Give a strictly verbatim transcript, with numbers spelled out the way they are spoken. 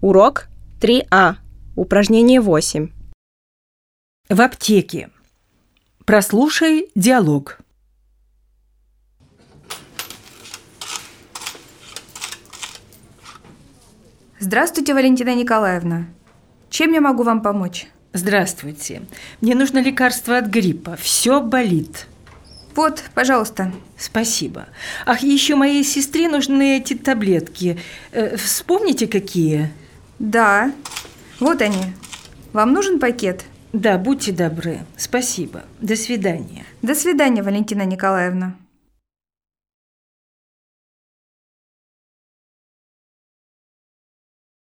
Урок три А. Упражнение восемь. В аптеке. Прослушай диалог. Здравствуйте, Валентина Николаевна. Чем я могу вам помочь? Здравствуйте. Мне нужно лекарство от гриппа. Все болит. Вот, пожалуйста. Спасибо. Ах, еще моей сестре нужны эти таблетки. Э, вспомните, какие? Да, вот они. Вам нужен пакет? Да, будьте добры. Спасибо. До свидания. До свидания, Валентина Николаевна.